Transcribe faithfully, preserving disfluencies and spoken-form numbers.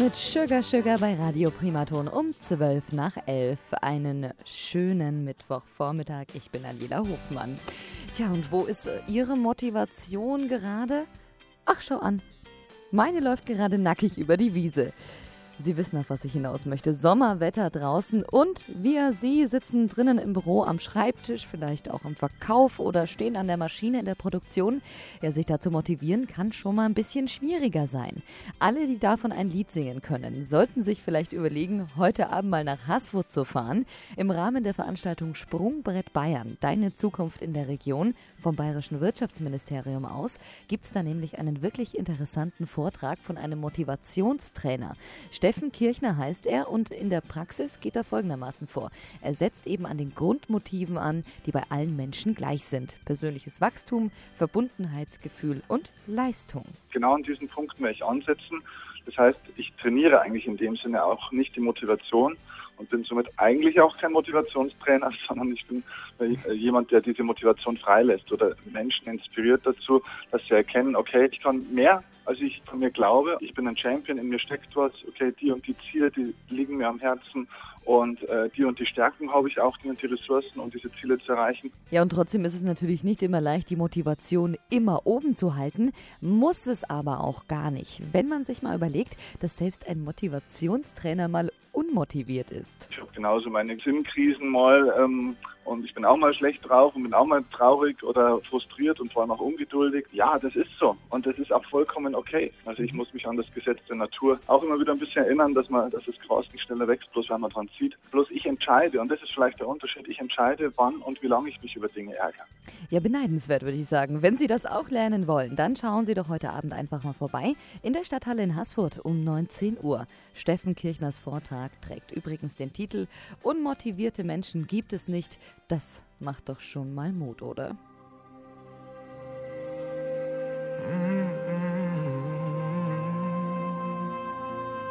mit Sugar Sugar bei Radio Primaton um zwölf nach elf. Einen schönen Mittwochvormittag. Ich bin Daniela Hofmann. Tja, und wo ist Ihre Motivation gerade? Ach, schau an. Meine läuft gerade nackig über die Wiese. Sie wissen, auf was ich hinaus möchte. Sommerwetter draußen und wir, Sie sitzen drinnen im Büro am Schreibtisch, vielleicht auch im Verkauf oder stehen an der Maschine in der Produktion. Ja, sich dazu motivieren kann schon mal ein bisschen schwieriger sein. Alle, die davon ein Lied singen können, sollten sich vielleicht überlegen, heute Abend mal nach Haßfurt zu fahren. Im Rahmen der Veranstaltung Sprungbrett Bayern, deine Zukunft in der Region, vom Bayerischen Wirtschaftsministerium aus, gibt es da nämlich einen wirklich interessanten Vortrag von einem Motivationstrainer. Steffen Kirchner heißt er und in der Praxis geht er folgendermaßen vor. Er setzt eben an den Grundmotiven an, die bei allen Menschen gleich sind. Persönliches Wachstum, Verbundenheitsgefühl und Leistung. Genau an diesen Punkten werde ich ansetzen. Das heißt, ich trainiere eigentlich in dem Sinne auch nicht die Motivation und bin somit eigentlich auch kein Motivationstrainer, sondern ich bin jemand, der diese Motivation freilässt oder Menschen inspiriert dazu, dass sie erkennen, okay, ich kann mehr, als ich von mir glaube. Ich bin ein Champion, in mir steckt was, okay, die und die Ziele, die liegen mir am Herzen und äh, die und die Stärken habe ich auch, die und die Ressourcen, um diese Ziele zu erreichen. Ja, und trotzdem ist es natürlich nicht immer leicht, die Motivation immer oben zu halten, muss es aber auch gar nicht. Wenn man sich mal überlegt, dass selbst ein Motivationstrainer mal unmotiviert ist. Ich habe genauso meine Sinnkrisen mal ähm, und ich bin auch mal schlecht drauf und bin auch mal traurig oder frustriert und vor allem auch ungeduldig. Ja, das ist so und das ist auch vollkommen okay. Also ich muss mich an das Gesetz der Natur auch immer wieder ein bisschen erinnern, dass man, dass das Gras nicht schneller wächst, bloß weil man dran zieht. Bloß ich entscheide, und das ist vielleicht der Unterschied, ich entscheide, wann und wie lange ich mich über Dinge ärgere. Ja, beneidenswert, würde ich sagen. Wenn Sie das auch lernen wollen, dann schauen Sie doch heute Abend einfach mal vorbei in der Stadthalle in Haßfurt um neunzehn Uhr. Steffen Kirchners Vortrag trägt übrigens den Titel „Unmotivierte Menschen gibt es nicht". Das macht doch schon mal Mut, oder?